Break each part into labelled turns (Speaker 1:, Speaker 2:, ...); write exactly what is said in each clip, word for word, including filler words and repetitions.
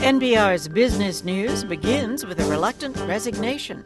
Speaker 1: N P R's Business News begins with a reluctant resignation.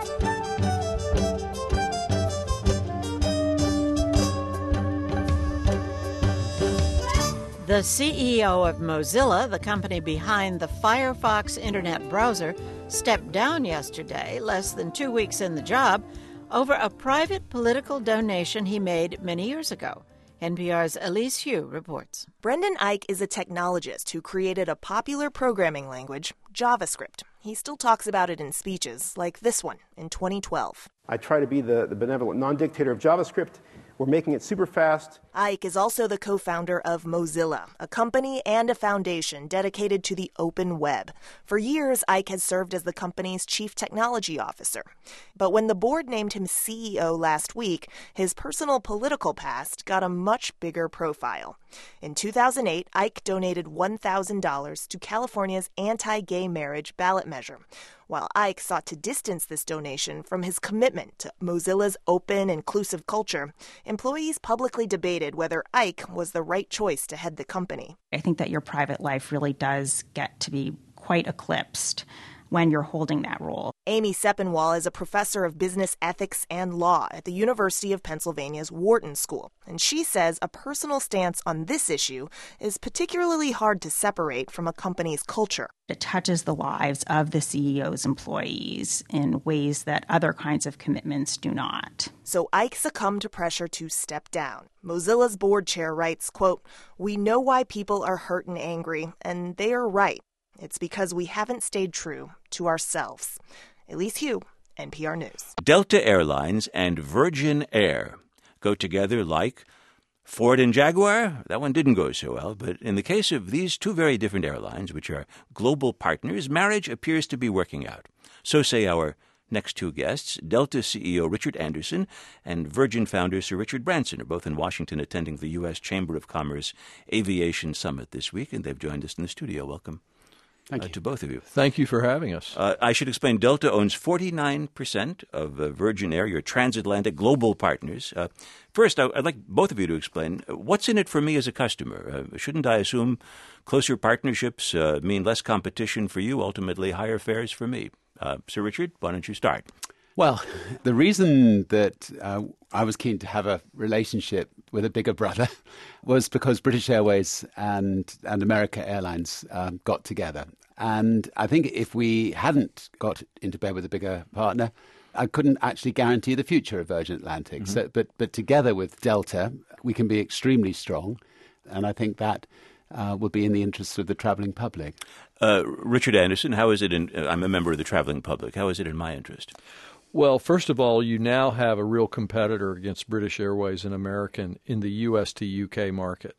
Speaker 1: The C E O of Mozilla, the company behind the Firefox internet browser, stepped down yesterday, less than two weeks in the job, over a private political donation he made many years ago. N P R's Elise Hu reports.
Speaker 2: Brendan Eich is a technologist who created a popular programming language, JavaScript. He still talks about it in speeches, like this one in twenty twelve.
Speaker 3: I try to be the, the benevolent non-dictator of JavaScript. We're making it super fast.
Speaker 2: Eich is also the co-founder of Mozilla, a company and a foundation dedicated to the open web. For years, Eich has served as the company's chief technology officer. But when the board named him C E O last week, his personal political past got a much bigger profile. In two thousand eight, Eich donated one thousand dollars to California's anti-gay marriage ballot measure, while Eich sought to distance this donation from his commitment to Mozilla's open, inclusive culture. Employees publicly debated whether Eich was the right choice to head the company.
Speaker 4: I think that your private life really does get to be quite eclipsed when you're holding that role.
Speaker 2: Amy Sepinwall is a professor of business ethics and law at the University of Pennsylvania's Wharton School, and she says a personal stance on this issue is particularly hard to separate from a company's culture.
Speaker 4: It touches the lives of the C E O's employees in ways that other kinds of commitments do not.
Speaker 2: So Eich succumbed to pressure to step down. Mozilla's board chair writes, quote, "We know why people are hurt and angry, and they are right. It's because we haven't stayed true to ourselves." Elise Hu, N P R News.
Speaker 5: Delta Airlines and Virgin Air go together like Ford and Jaguar. That one didn't go so well, but in the case of these two very different airlines, which are global partners, marriage appears to be working out. So say our next two guests. Delta C E O Richard Anderson and Virgin founder Sir Richard Branson are both in Washington attending the U S Chamber of Commerce Aviation Summit this week, and they've joined us in the studio. Welcome.
Speaker 6: Thank
Speaker 5: uh,
Speaker 6: you.
Speaker 5: to both of you.
Speaker 6: Thank you for having us.
Speaker 5: Uh, I should explain, Delta owns forty-nine percent of uh, Virgin Air, your transatlantic global partners. Uh, first, I, I'd like both of you to explain, uh, what's in it for me as a customer? Uh, shouldn't I assume closer partnerships uh, mean less competition for you, ultimately higher fares for me? Uh, Sir Richard, why don't you start?
Speaker 7: Well, the reason that uh, I was keen to have a relationship with a bigger brother was because British Airways and, and America Airlines um, got together. And I think if we hadn't got into bed with a bigger partner, I couldn't actually guarantee the future of Virgin Atlantic. Mm-hmm. So, but, but together with Delta, we can be extremely strong. And I think that uh, will be in the interests of the traveling public.
Speaker 5: Uh, Richard Anderson, how is it in, uh, I'm a member of the traveling public. How is it in my interest?
Speaker 6: Well, first of all, you now have a real competitor against British Airways and American in the U S to U K market.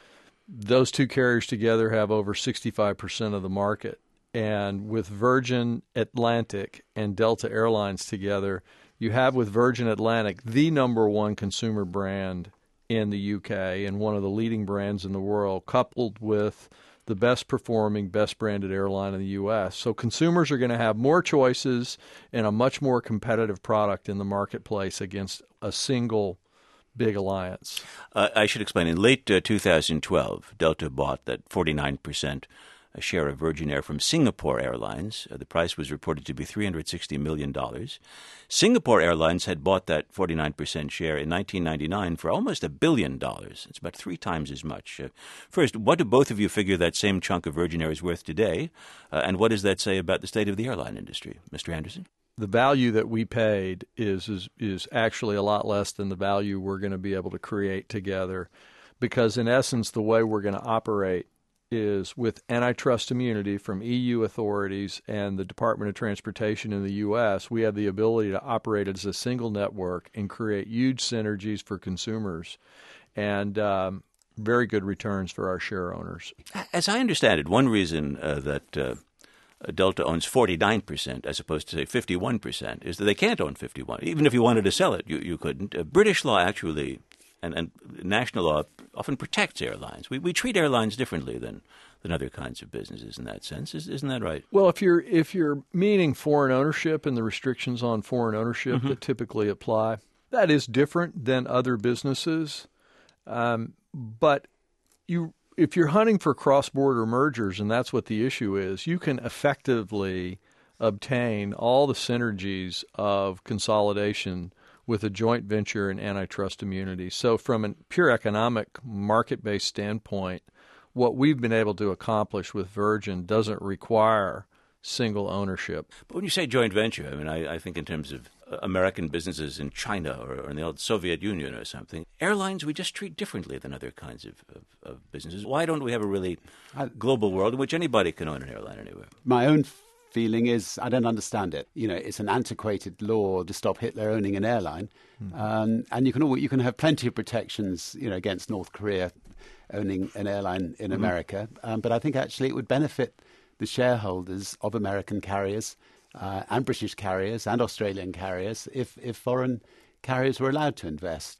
Speaker 6: Those two carriers together have over sixty-five percent of the market. And with Virgin Atlantic and Delta Airlines together, you have with Virgin Atlantic the number one consumer brand in the U K and one of the leading brands in the world, coupled with the best performing, best branded airline in the U S. So consumers are going to have more choices and a much more competitive product in the marketplace against a single big alliance.
Speaker 5: Uh, I should explain, in late uh, two thousand twelve, Delta bought that forty-nine percent a share of Virgin Air from Singapore Airlines. Uh, the price was reported to be three hundred sixty million dollars. Singapore Airlines had bought that forty-nine percent share in nineteen ninety-nine for almost a billion dollars. It's about three times as much. Uh, first, what do both of you figure that same chunk of Virgin Air is worth today? Uh, and what does that say about the state of the airline industry? Mister Anderson?
Speaker 6: The value that we paid is, is, is actually a lot less than the value we're going to be able to create together, because in essence, the way we're going to operate is with antitrust immunity from E U authorities and the Department of Transportation in the U S, we have the ability to operate as a single network and create huge synergies for consumers and um, very good returns for our share owners.
Speaker 5: As I understand it, one reason uh, that uh, Delta owns forty-nine percent as opposed to, say, fifty-one percent is that they can't own fifty-one. Even if you wanted to sell it, you, you couldn't. Uh, British law actually And, and national law often protects airlines. We we treat airlines differently than, than other kinds of businesses in that sense. Is, isn't that right?
Speaker 6: Well, if you're if you're meaning foreign ownership and the restrictions on foreign ownership mm-hmm. that typically apply, that is different than other businesses. Um, but you if you're hunting for cross-border mergers, and that's what the issue is, you can effectively obtain all the synergies of consolidation with a joint venture and antitrust immunity. So from a pure economic market-based standpoint, what we've been able to accomplish with Virgin doesn't require single ownership.
Speaker 5: But when you say joint venture, I mean, I, I think in terms of American businesses in China or, or in the old Soviet Union or something, airlines we just treat differently than other kinds of, of, of businesses. Why don't we have a really global world in which anybody can own an airline anywhere?
Speaker 7: My own feeling is I don't understand it. You know, it's an antiquated law to stop Hitler owning an airline, mm-hmm. um, and you can all, you can have plenty of protections, you know, against North Korea owning an airline in mm-hmm. America. Um, but I think actually it would benefit the shareholders of American carriers uh, and British carriers and Australian carriers if if foreign carriers were allowed to invest.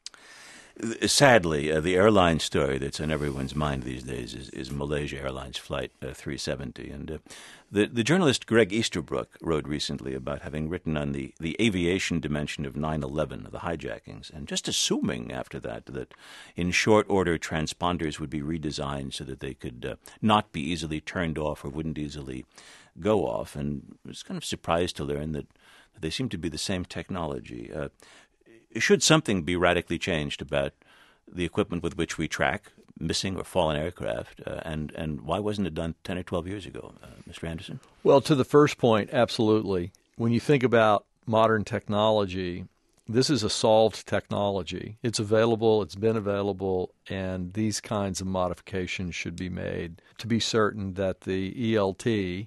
Speaker 5: Sadly, uh, the airline story that's on everyone's mind these days is, is Malaysia Airlines Flight uh, three seventy. And uh, the, the journalist Greg Easterbrook wrote recently about having written on the, the aviation dimension of nine eleven, the hijackings, and just assuming after that that in short order transponders would be redesigned so that they could uh, not be easily turned off or wouldn't easily go off. And I was kind of surprised to learn that, that they seem to be the same technology. Uh, Should something be radically changed about the equipment with which we track missing or fallen aircraft, uh, and, and why wasn't it done ten or twelve years ago, uh, Mister Anderson?
Speaker 6: Well, to the first point, absolutely. When you think about modern technology, this is a solved technology. It's available, it's been available, and these kinds of modifications should be made to be certain that the E L T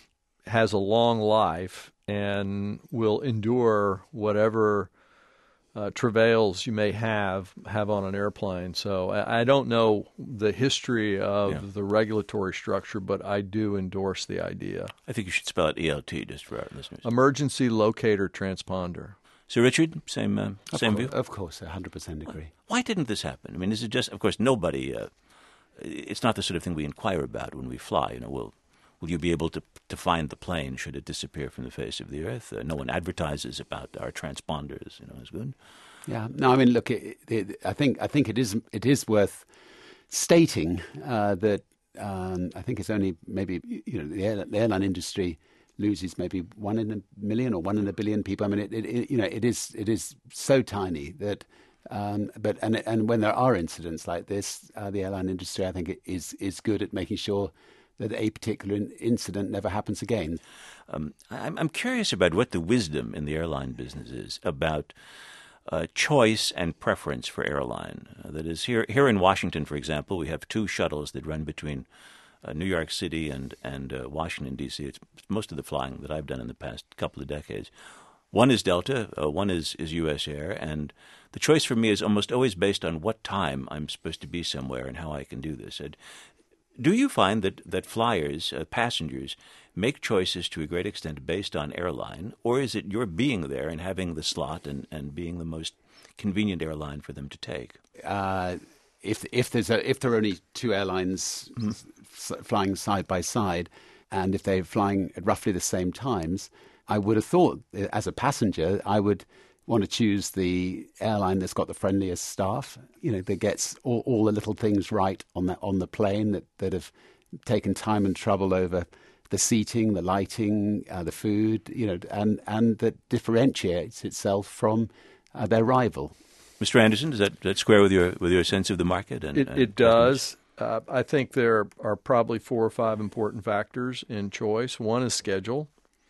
Speaker 6: has a long life and will endure whatever Uh, travails you may have have on an airplane. So I, I don't know the history of yeah. the regulatory structure, but I do endorse the idea.
Speaker 5: I think you should spell it E L T just for our listeners.
Speaker 6: Emergency Locator Transponder.
Speaker 5: So, Richard, same uh, same
Speaker 7: of
Speaker 5: view?
Speaker 7: Of course, I one hundred percent agree.
Speaker 5: Why didn't this happen? I mean, is it just, of course, nobody, uh, it's not the sort of thing we inquire about when we fly. You know, will will you be able to to find the plane should it disappear from the face of the earth? Uh, no one advertises about our transponders, you know, as good.
Speaker 7: Yeah, no, I mean, look, it, it, I think I think it is it is worth stating uh, that um, I think it's only maybe you know the, air, the airline industry loses maybe one in a million or one in a billion people. I mean, it, it, it you know it is it is so tiny that. Um, but and and when there are incidents like this, uh, the airline industry I think is is good at making sure that a particular incident never happens again.
Speaker 5: Um, I'm, I'm curious about what the wisdom in the airline business is about uh, choice and preference for airline. Uh, that is, here here in Washington, for example, we have two shuttles that run between uh, New York City and, and uh, Washington, D C. It's most of the flying that I've done in the past couple of decades. One is Delta, uh, one is, is U S Air, and the choice for me is almost always based on what time I'm supposed to be somewhere and how I can do this. And do you find that, that flyers, uh, passengers, make choices to a great extent based on airline, or is it your being there and having the slot and, and being the most convenient airline for them to take?
Speaker 7: Uh, if if there's a, if there are only two airlines mm-hmm. s- flying side by side, and if they're flying at roughly the same times, I would have thought, as a passenger, I would want to choose the airline that's got the friendliest staff, you know, that gets all, all the little things right on the, on the plane, that, that have taken time and trouble over the seating, the lighting, uh, the food, you know, and, and that differentiates itself from uh, their rival.
Speaker 5: Mister Anderson, does that, does that square with your with your sense of the market? And,
Speaker 6: it,
Speaker 5: and
Speaker 6: it does. Uh, I think there are probably four or five important factors in choice. One is schedule,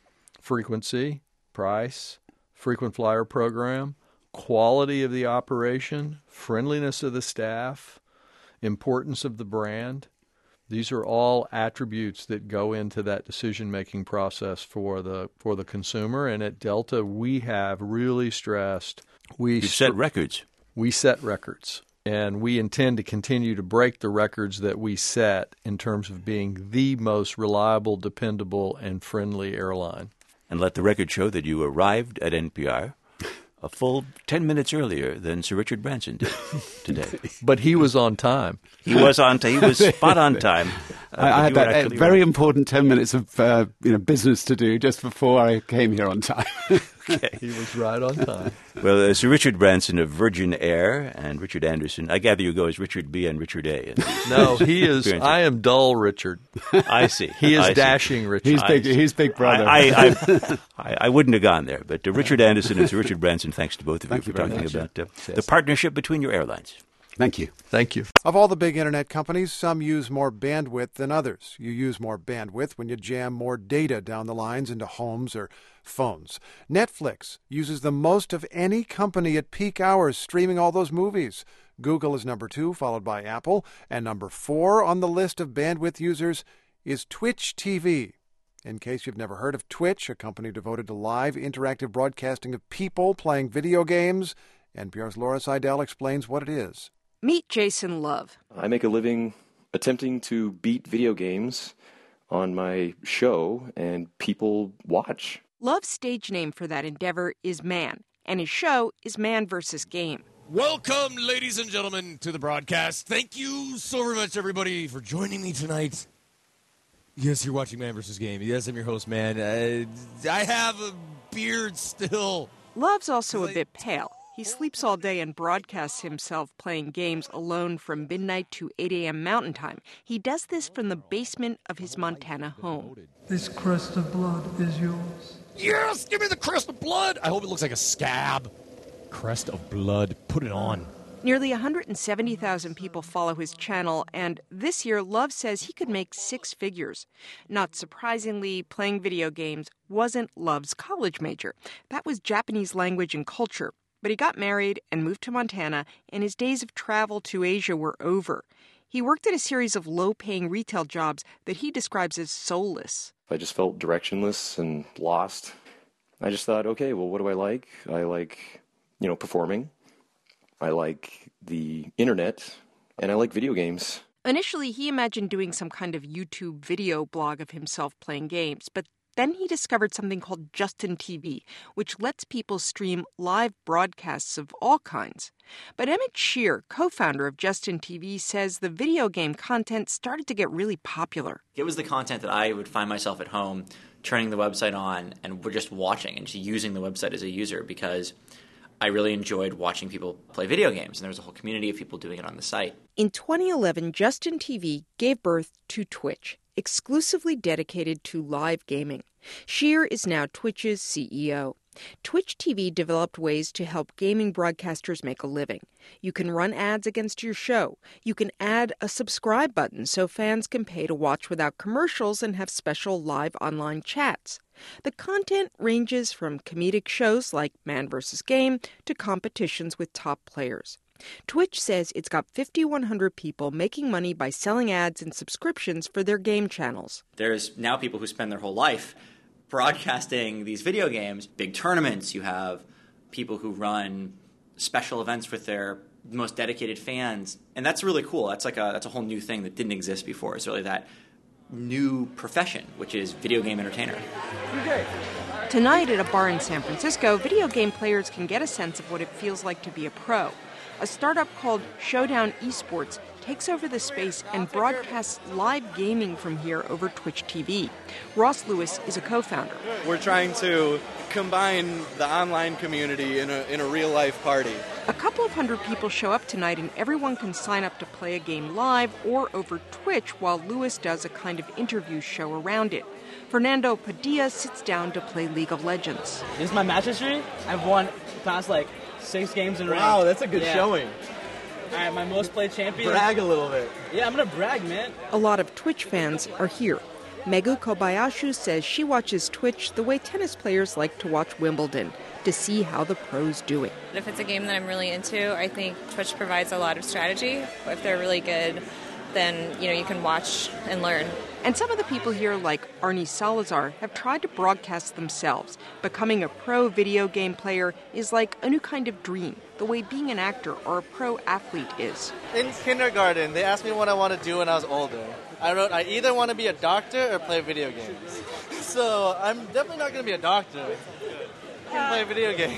Speaker 6: frequency, price, frequent flyer program, quality of the operation, friendliness of the staff, importance of the brand. These are all attributes that go into that decision-making process for the for the consumer. And at Delta, we have really stressed. We
Speaker 5: You've set records.
Speaker 6: We set records. And we intend to continue to break the records that we set in terms of being the most reliable, dependable, and friendly airline.
Speaker 5: And let the record show that you arrived at N P R a full ten minutes earlier than Sir Richard Branson did today.
Speaker 6: But he was on time.
Speaker 5: He was on time. He was spot on time.
Speaker 7: I, I had
Speaker 5: you were
Speaker 7: that uh,
Speaker 5: actually
Speaker 7: very
Speaker 5: right.
Speaker 7: important ten minutes of uh, you know business to do just before I came here on time.
Speaker 5: Okay.
Speaker 6: He was right on time.
Speaker 5: Well, uh, Sir Richard Branson of Virgin Air and Richard Anderson. I gather you go as Richard B and Richard A. in these
Speaker 6: No, he is.
Speaker 5: appearances.
Speaker 6: I am dull, Richard.
Speaker 5: I see.
Speaker 6: He is
Speaker 5: I see.
Speaker 6: dashing, Richard.
Speaker 7: He's big. He's Big Brother.
Speaker 5: I, I, I, I wouldn't have gone there, but uh, Richard Anderson and Sir Richard Branson, thanks to both of
Speaker 7: Thank
Speaker 5: you
Speaker 7: you
Speaker 5: for
Speaker 7: very
Speaker 5: talking
Speaker 7: much.
Speaker 5: about uh,
Speaker 7: Yes.
Speaker 5: the partnership between your airlines.
Speaker 7: Thank you.
Speaker 6: Thank you.
Speaker 8: Of all the big internet companies, some use more bandwidth than others. You use more bandwidth when you jam more data down the lines into homes or phones. Netflix uses the most of any company at peak hours, streaming all those movies. Google is number two, followed by Apple. And number four on the list of bandwidth users is Twitch T V. In case you've never heard of Twitch, a company devoted to live interactive broadcasting of people playing video games, N P R's Laura Seidel explains what it is.
Speaker 9: Meet Jason Love.
Speaker 10: I make a living attempting to beat video games on my show, and people watch.
Speaker 9: Love's stage name for that endeavor is Man, and his show is Man versus Game.
Speaker 11: Welcome, ladies and gentlemen, to the broadcast. Thank you so very much, everybody, for joining me tonight. Yes, you're watching Man versus Game. Yes, I'm your host, Man. Uh, I have a beard still.
Speaker 9: Love's also a bit pale. He sleeps all day and broadcasts himself playing games alone from midnight to eight a.m. Mountain Time. He does this from the basement of his Montana home.
Speaker 12: This crest of blood is yours.
Speaker 11: Yes, give me the crest of blood. I hope it looks like a scab. Crest of blood. Put it on.
Speaker 9: Nearly one hundred seventy thousand people follow his channel, and this year Love says he could make six figures. Not surprisingly, playing video games wasn't Love's college major. That was Japanese language and culture. But he got married and moved to Montana, and his days of travel to Asia were over. He worked at a series of low-paying retail jobs that he describes as soulless.
Speaker 10: I just felt directionless and lost. I just thought, okay, well, what do I like? I like, you know, performing. I like the internet, and I like video games.
Speaker 9: Initially, he imagined doing some kind of YouTube video blog of himself playing games, but then he discovered something called Justin T V, which lets people stream live broadcasts of all kinds. But Emmett Shear, co-founder of Justin T V, says the video game content started to get really popular.
Speaker 13: It was the content that I would find myself at home turning the website on and we're just watching and just using the website as a user because I really enjoyed watching people play video games, and there was a whole community of people doing it on the site.
Speaker 9: In twenty eleven, Justin T V gave birth to Twitch, exclusively dedicated to live gaming. Shear is now Twitch's C E O. Twitch T V developed ways to help gaming broadcasters make a living. You can run ads against your show. You can add a subscribe button so fans can pay to watch without commercials and have special live online chats. The content ranges from comedic shows like Man versus Game to competitions with top players. Twitch says it's got five thousand one hundred people making money by selling ads and subscriptions for their game channels.
Speaker 13: There's now people who spend their whole life broadcasting these video games, big tournaments. You have people who run special events with their most dedicated fans, and that's really cool. That's like a that's a whole new thing that didn't exist before. It's really that new profession, which is video game entertainer.
Speaker 9: Tonight at a bar in San Francisco, video game players can get a sense of what it feels like to be a pro. A startup called Showdown Esports takes over the space and broadcasts live gaming from here over Twitch T V. Ross Lewis is a co-founder.
Speaker 14: We're trying to combine the online community in a, in a real-life party.
Speaker 9: A couple of hundred people show up tonight, and everyone can sign up to play a game live or over Twitch while Lewis does a kind of interview show around it. Fernando Padilla sits down to play League of Legends.
Speaker 15: This is my match history. I've won the past, like, six games in a row.
Speaker 14: Wow, that's a good
Speaker 15: yeah.
Speaker 14: showing.
Speaker 15: All right, my most played champion.
Speaker 14: Brag a little bit.
Speaker 15: Yeah, I'm going to brag, man.
Speaker 9: A lot of Twitch fans are here. Megu Kobayashi says she watches Twitch the way tennis players like to watch Wimbledon, to see how the pros do it.
Speaker 16: If it's a game that I'm really into, I think Twitch provides a lot of strategy. If they're really good, then, you know, you can watch and learn.
Speaker 9: And some of the people here, like Arnie Salazar, have tried to broadcast themselves. Becoming a pro video game player is like a new kind of dream, the way being an actor or a pro athlete is.
Speaker 14: In kindergarten, they asked me what I want to do when I was older. I wrote, I either want to be a doctor or play video games. So I'm definitely not going to be a doctor. I can play video games.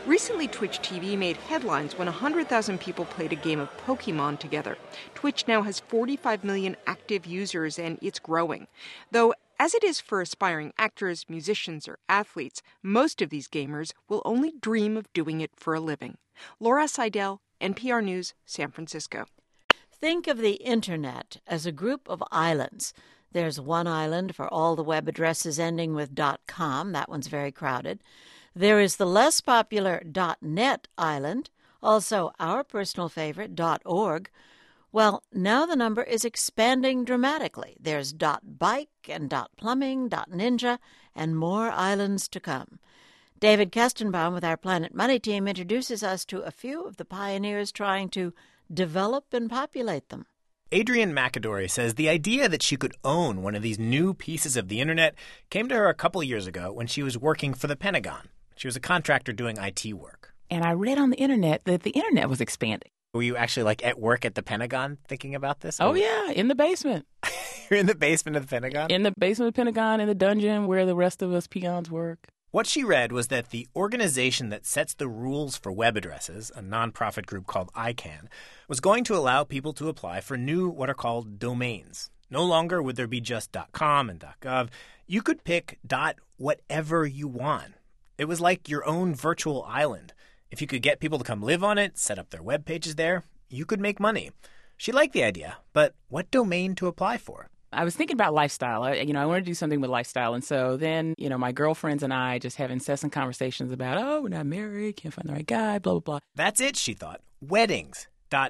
Speaker 9: Recently, Twitch T V made headlines when one hundred thousand people played a game of Pokemon together. Twitch now has forty-five million active users, and it's growing. Though, as it is for aspiring actors, musicians, or athletes, most of these gamers will only dream of doing it for a living. Laura Seidel, N P R News, San Francisco.
Speaker 1: Think of the Internet as a group of islands. There's one island for all the web addresses ending with .com. That one's very crowded. There is the less popular .net island, also our personal favorite, .org. Well, now the number is expanding dramatically. There's .bike and .plumbing, .ninja, and more islands to come. David Kestenbaum with our Planet Money team introduces us to a few of the pioneers trying to develop and populate them.
Speaker 17: Adrienne McAdory says the idea that she could own one of these new pieces of the Internet came to her a couple years ago when she was working for the Pentagon. She was a contractor doing I T work.
Speaker 18: And I read on the Internet that the Internet was expanding.
Speaker 17: Were you actually like at work at the Pentagon thinking about this?
Speaker 18: Oh, yeah, in the basement.
Speaker 17: You're in the basement of the Pentagon?
Speaker 18: In the basement of the Pentagon, in the dungeon where the rest of us peons work.
Speaker 17: What she read was that the organization that sets the rules for web addresses, a nonprofit group called I CANN, was going to allow people to apply for new what are called domains. No longer would there be just .com and .gov. You could pick .whatever you want. It was like your own virtual island. If you could get people to come live on it, set up their web pages there, you could make money. She liked the idea, but what domain to apply for?
Speaker 18: I was thinking about lifestyle. I, you know, I wanted to do something with lifestyle. And so then, you know, my girlfriends and I just have incessant conversations about, oh, we're not married, can't find the right guy, blah, blah, blah.
Speaker 17: That's it, she thought. Weddings.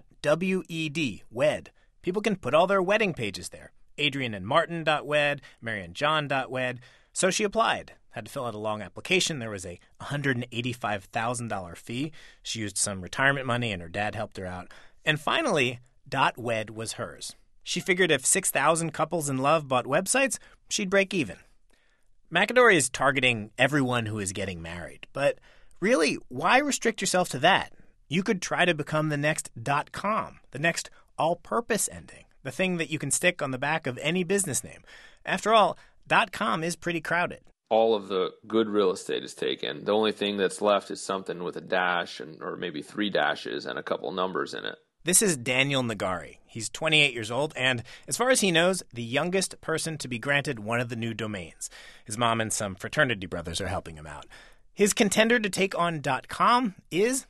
Speaker 17: .wed. Wed. People can put all their wedding pages there. Adrian and Martin .wed, Mary and John .wed. So she applied. Had to fill out a long application. There was a one hundred eighty-five thousand dollars fee. She used some retirement money, and her dad helped her out. And finally, .wed was hers. She figured if six thousand couples in love bought websites, she'd break even. McAdory is targeting everyone who is getting married. But really, why restrict yourself to that? You could try to become the next .com, the next all-purpose ending, the thing that you can stick on the back of any business name. After all, .com is pretty crowded.
Speaker 19: All of the good real estate is taken. The only thing that's left is something with a dash and or maybe three dashes and a couple numbers in it.
Speaker 17: This is Daniel Nagari. He's twenty-eight years old and, as far as he knows, the youngest person to be granted one of the new domains. His mom and some fraternity brothers are helping him out. His contender to take on .com is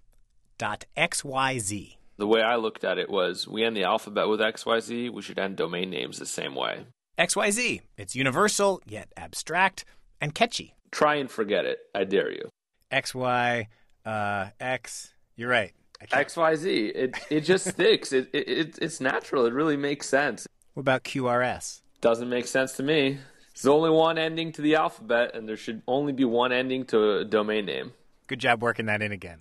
Speaker 17: .xyz.
Speaker 19: The way I looked at it was, we end the alphabet with X Y Z, we should end domain names the same way.
Speaker 17: X Y Z. It's universal, yet abstract, and catchy.
Speaker 19: Try and forget it. I dare you.
Speaker 17: X Y, uh, X. You're right.
Speaker 19: X Y Z. It it just sticks. It, it it it's natural. It really makes sense.
Speaker 17: What about Q R S?
Speaker 19: Doesn't make sense to me. There's only one ending to the alphabet, and there should only be one ending to a domain name.
Speaker 17: Good job working that in again.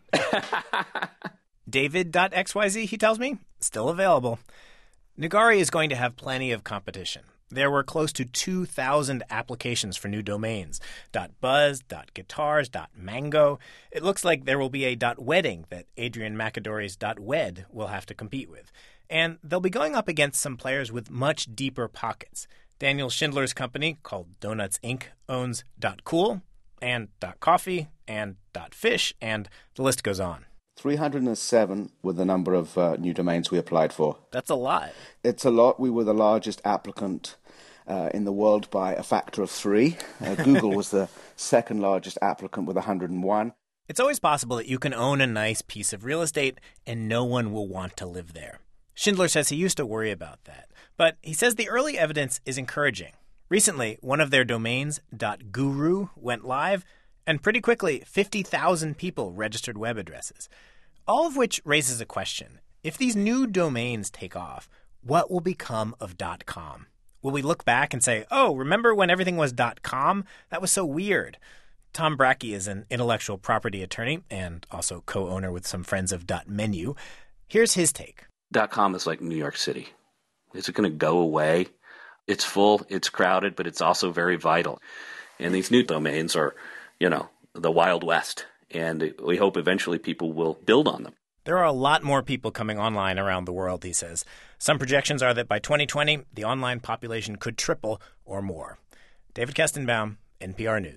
Speaker 17: David.xyz, he tells me, still available. Nagari is going to have plenty of competition. There were close to two thousand applications for new domains. .buzz, .guitars, .mango. It looks like there will be a .wedding that Adrienne McAdory's .wed will have to compete with. And they'll be going up against some players with much deeper pockets. Daniel Schindler's company, called Donuts Incorporated, owns .cool and .coffee and .fish, and the list goes on.
Speaker 20: three hundred seven were the number of uh, new domains we applied for.
Speaker 17: That's a lot.
Speaker 20: It's a lot. We were the largest applicant uh, in the world by a factor of three. Uh, Google was the second largest applicant with one hundred one.
Speaker 17: It's always possible that you can own a nice piece of real estate and no one will want to live there. Schindler says he used to worry about that. But he says the early evidence is encouraging. Recently, one of their domains, .guru, went live, and pretty quickly, fifty thousand people registered web addresses. All of which raises a question. If these new domains take off, what will become of .com? Will we look back and say, oh, remember when everything was .com? That was so weird. Tom Brackey is an intellectual property attorney and also co-owner with some friends of .menu. Here's his take.
Speaker 21: .com is like New York City. Is it going to go away? It's full, it's crowded, but it's also very vital. And these new domains are, you know, the Wild West. And we hope eventually people will build on them.
Speaker 17: There are a lot more people coming online around the world, he says. Some projections are that by twenty twenty, the online population could triple or more. David Kestenbaum, N P R News.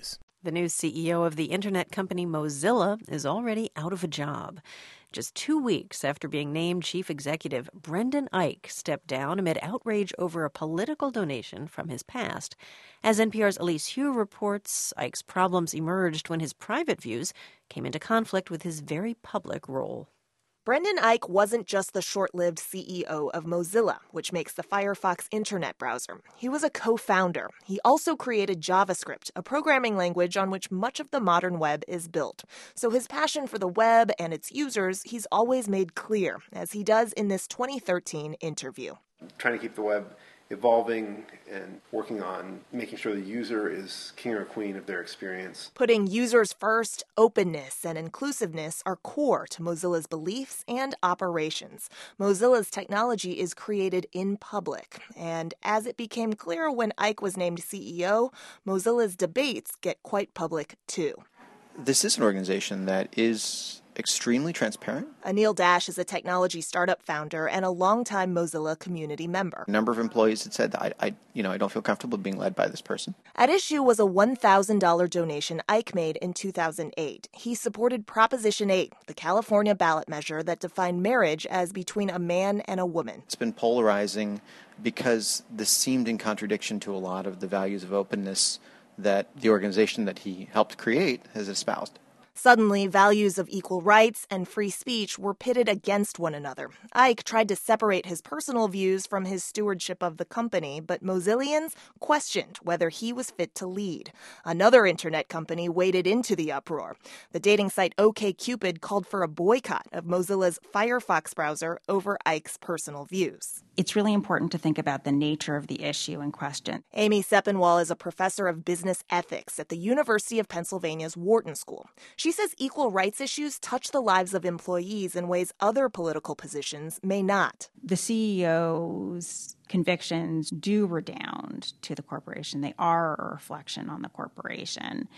Speaker 3: The new C E O of the internet company Mozilla is already out of a job. Just two weeks after being named chief executive, Brendan Eich stepped down amid outrage over a political donation from his past. As N P R's Elise Hu reports, Eich's problems emerged when his private views came into conflict with his very public role.
Speaker 2: Brendan Eich wasn't just the short-lived C E O of Mozilla, which makes the Firefox internet browser. He was a co-founder. He also created JavaScript, a programming language on which much of the modern web is built. So his passion for the web and its users, he's always made clear, as he does in this twenty thirteen interview.
Speaker 22: Trying to keep the web evolving and working on making sure the user is king or queen of their experience.
Speaker 2: Putting users first, openness and inclusiveness are core to Mozilla's beliefs and operations. Mozilla's technology is created in public, and as it became clear when Eich was named C E O, Mozilla's debates get quite public too.
Speaker 23: This is an organization that is extremely transparent.
Speaker 2: Anil Dash is a technology startup founder and a longtime Mozilla community member.
Speaker 23: A number of employees had said, I, I, you know, I don't feel comfortable being led by this person.
Speaker 2: At issue was a one thousand dollars donation Eich made in two thousand eight. He supported Proposition eight, the California ballot measure that defined marriage as between a man and a woman.
Speaker 23: It's been polarizing because this seemed in contradiction to a lot of the values of openness that the organization that he helped create has espoused.
Speaker 2: Suddenly, values of equal rights and free speech were pitted against one another. Eich tried to separate his personal views from his stewardship of the company, but Mozillians questioned whether he was fit to lead. Another internet company waded into the uproar. The dating site OkCupid called for a boycott of Mozilla's Firefox browser over Eich's personal views.
Speaker 4: It's really important to think about the nature of the issue in question.
Speaker 2: Amy Sepinwall is a professor of business ethics at the University of Pennsylvania's Wharton School. She says equal rights issues touch the lives of employees in ways other political positions may not.
Speaker 4: The C E O's convictions do redound to the corporation. They are a reflection on the corporation.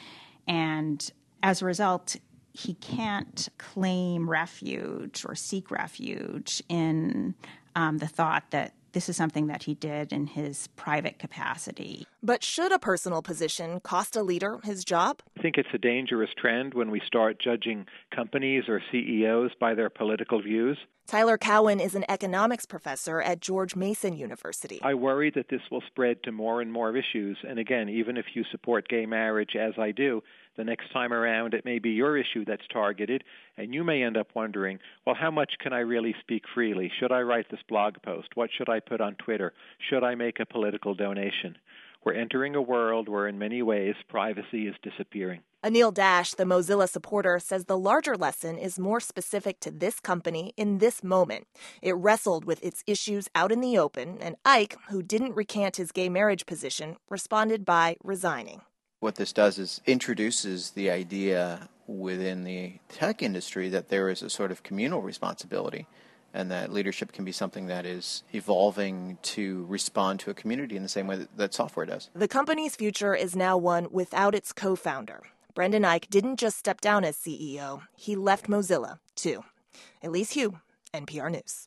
Speaker 4: And as a result, he can't claim refuge or seek refuge in um, the thought that this is something that he did in his private capacity.
Speaker 2: But should a personal position cost a leader his job?
Speaker 24: I think it's a dangerous trend when we start judging companies or C E Os by their political views.
Speaker 2: Tyler Cowan is an economics professor at George Mason University.
Speaker 24: I worry that this will spread to more and more issues. And again, even if you support gay marriage, as I do, the next time around it may be your issue that's targeted, and you may end up wondering, well, how much can I really speak freely? Should I write this blog post? What should I put on Twitter? Should I make a political donation? We're entering a world where, in many ways, privacy is disappearing.
Speaker 2: Anil Dash, the Mozilla supporter, says the larger lesson is more specific to this company in this moment. It wrestled with its issues out in the open, and Eich, who didn't recant his gay marriage position, responded by resigning.
Speaker 23: What this does is introduces the idea within the tech industry that there is a sort of communal responsibility and that leadership can be something that is evolving to respond to a community in the same way that, that software does.
Speaker 2: The company's future is now one without its co-founder. Brendan Eich didn't just step down as C E O, he left Mozilla, too. Elise Hu, N P R News.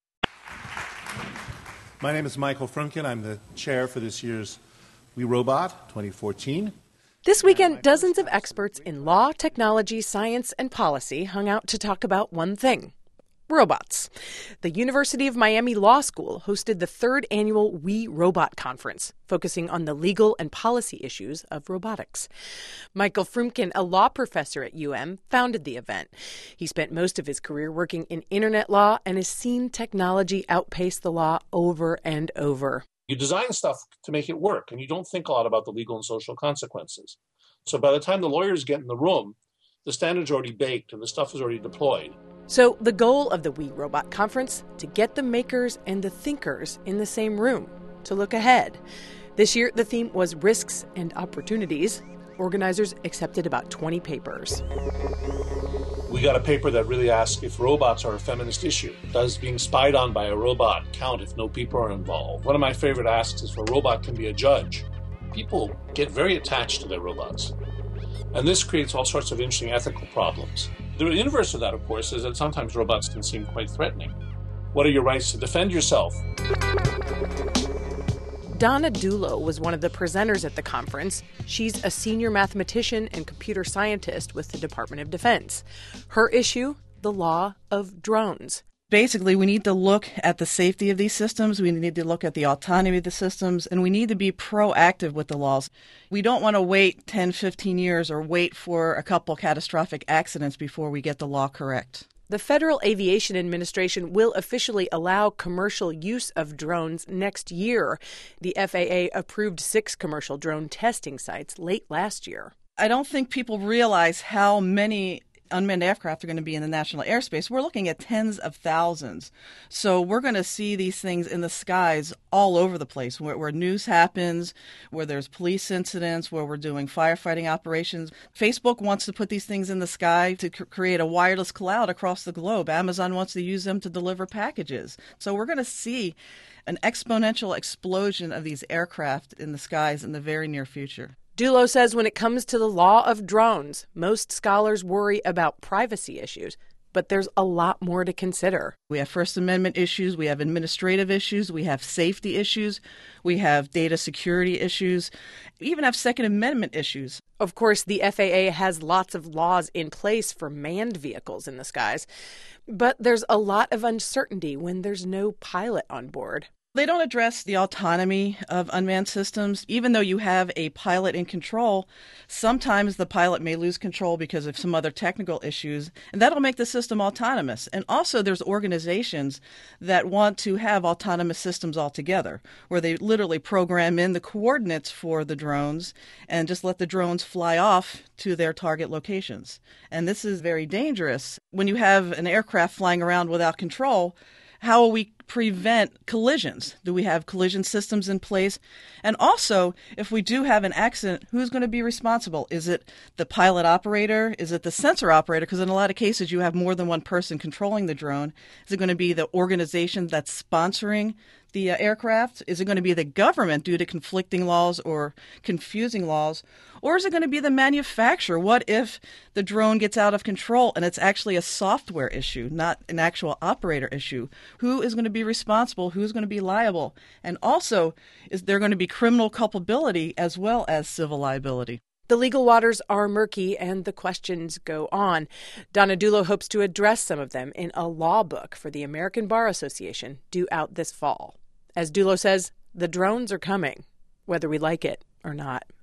Speaker 25: My name is Michael Frunken. I'm the chair for this year's We Robot twenty fourteen.
Speaker 26: This weekend, dozens of experts in law, technology, science, and policy hung out to talk about one thing: robots. The University of Miami Law School hosted the third annual We Robot Conference, focusing on the legal and policy issues of robotics. Michael Frumkin, a law professor at U M, founded the event. He spent most of his career working in internet law and has seen technology outpace the law over and over.
Speaker 27: You design stuff to make it work, and you don't think a lot about the legal and social consequences. So by the time the lawyers get in the room, the standard's already baked and the stuff is already deployed.
Speaker 26: So the goal of the We Robot Conference, to get the makers and the thinkers in the same room, to look ahead. This year, the theme was risks and opportunities. Organizers accepted about twenty papers.
Speaker 27: We got a paper that really asks if robots are a feminist issue. Does being spied on by a robot count if no people are involved? One of my favorite asks is if a robot can be a judge. People get very attached to their robots. And this creates all sorts of interesting ethical problems. The inverse of that, of course, is that sometimes robots can seem quite threatening. What are your rights to defend yourself?
Speaker 26: Donna Dulo was one of the presenters at the conference. She's a senior mathematician and computer scientist with the Department of Defense. Her issue, the law of drones.
Speaker 5: Basically, we need to look at the safety of these systems, we need to look at the autonomy of the systems, and we need to be proactive with the laws. We don't want to wait ten, fifteen years or wait for a couple catastrophic accidents before we get the law correct.
Speaker 26: The Federal Aviation Administration will officially allow commercial use of drones next year. The F A A approved six commercial drone testing sites late last year.
Speaker 5: I don't think people realize how many unmanned aircraft are going to be in the national airspace. We're looking at tens of thousands. So we're going to see these things in the skies all over the place, where, where news happens, where there's police incidents, where we're doing firefighting operations. Facebook wants to put these things in the sky to c- create a wireless cloud across the globe. Amazon wants to use them to deliver packages. So we're going to see an exponential explosion of these aircraft in the skies in the very near future.
Speaker 26: Dulo says when it comes to the law of drones, most scholars worry about privacy issues, but there's a lot more to consider.
Speaker 5: We have First Amendment issues, we have administrative issues, we have safety issues, we have data security issues, we even have Second Amendment issues.
Speaker 26: Of course, the F A A has lots of laws in place for manned vehicles in the skies, but there's a lot of uncertainty when there's no pilot on board.
Speaker 5: They don't address the autonomy of unmanned systems. Even though you have a pilot in control, sometimes the pilot may lose control because of some other technical issues, and that'll make the system autonomous. And also there's organizations that want to have autonomous systems altogether, where they literally program in the coordinates for the drones and just let the drones fly off to their target locations. And this is very dangerous. When you have an aircraft flying around without control, how will we prevent collisions? Do we have collision systems in place? And also, if we do have an accident, who's going to be responsible? Is it the pilot operator? Is it the sensor operator? Because in a lot of cases, you have more than one person controlling the drone. Is it going to be the organization that's sponsoring the uh, aircraft? Is it going to be the government due to conflicting laws or confusing laws? Or is it going to be the manufacturer? What if the drone gets out of control and it's actually a software issue, not an actual operator issue? Who is going to be responsible? Who's going to be liable? And also, is there going to be criminal culpability as well as civil liability?
Speaker 26: The legal waters are murky and the questions go on. Donna Dulo hopes to address some of them in a law book for the American Bar Association due out this fall. As Dulo says, the drones are coming, whether we like it or not.